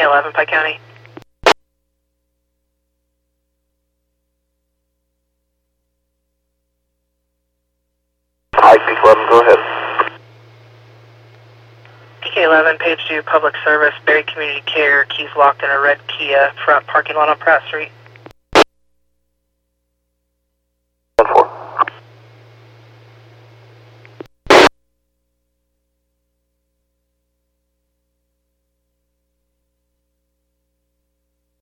PK11, Pike County. Pike, PK11, go ahead. PK11, page 2, public service, Berry Community Care, keys locked in a red Kia, front parking lot on Pratt Street.